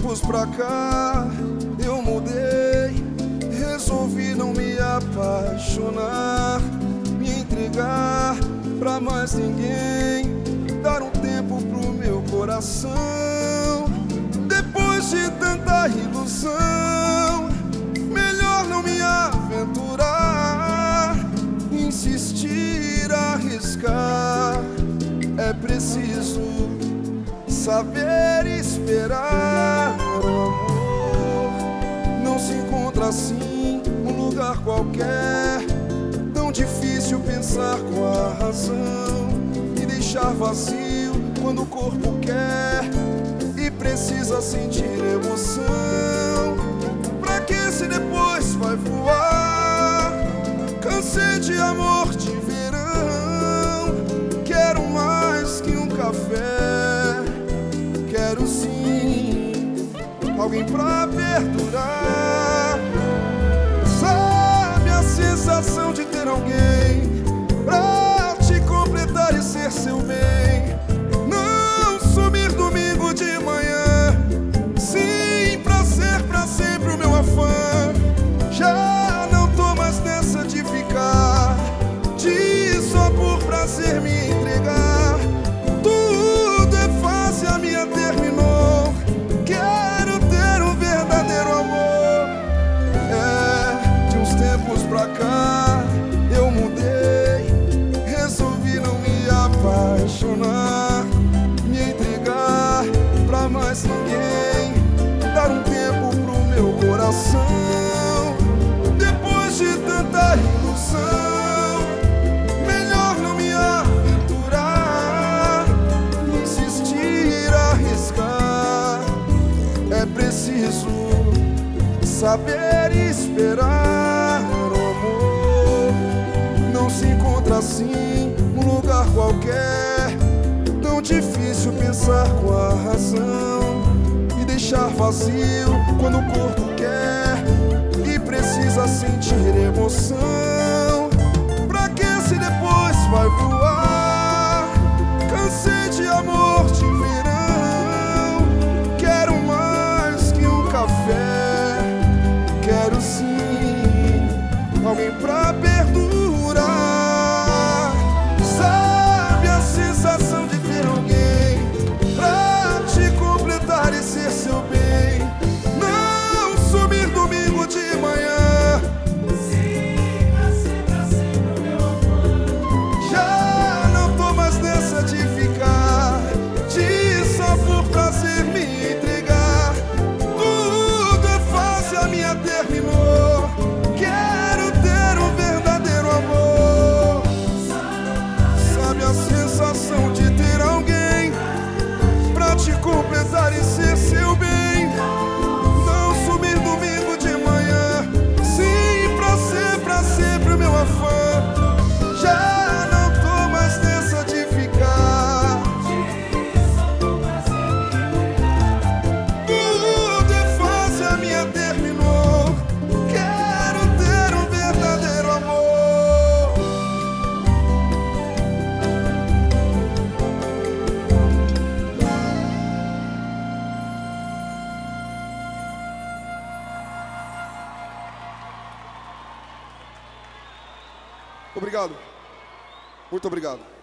tempos pra cá eu mudei, resolvi não me apaixonar, me entregar pra mais ninguém, dar um tempo pro meu coração. Depois de tanta ilusão, melhor não me aventurar, insistir, arriscar. É preciso saber esperar. O amor não se encontra assim num lugar qualquer. Tão difícil pensar com a razão e deixar vazio quando o corpo quer e precisa sentir emoção. Pra que se depois vai voar? Cansei de amor de verão. Quero mais que um café. Quero sim alguém pra perdurar. Sabe a sensação de ter alguém pra te completar e ser seu bem? Não sumir domingo de manhã. Sim, pra ser pra sempre o meu afã. Já não tô mais nessa de ficar de só por prazer me entregar. Tudo é fácil, a minha terminou. Quero ter um verdadeiro amor. De uns tempos pra cá eu mudei, resolvi não me apaixonar, me entregar pra mais ninguém, dar um tempo pro meu coração. Depois de tanta ilusão, melhor não me aventurar, insistir, arriscar. É preciso saber esperar. O amor não se encontra assim num lugar qualquer. Tão difícil pensar com a razão e deixar vazio quando o corpo quer e precisa sentir emoção. Pra que se depois vai voar? Cansei de amor de verão. Quero mais que um café. Quero sim alguém pra perdurar. Sabe a sensação de ter alguém pra te completar e ser seu bem? Não sumir domingo de manhã. Sim, pra sempre o meu amor. Já não tô mais nessa de ficar de só por prazer me entregar. Tudo é fácil, a minha terminou. Quero ter um verdadeiro amor. Sabe a sensação de ter alguém pra te completar e ser seu bem? Não sumir domingo de manhã. Sim, pra ser pra sempre o meu afã. Já não tô mais nessa de ficar. Tudo é fácil, a minha terminou. Quero ter um verdadeiro amor. Obrigado. Muito obrigado.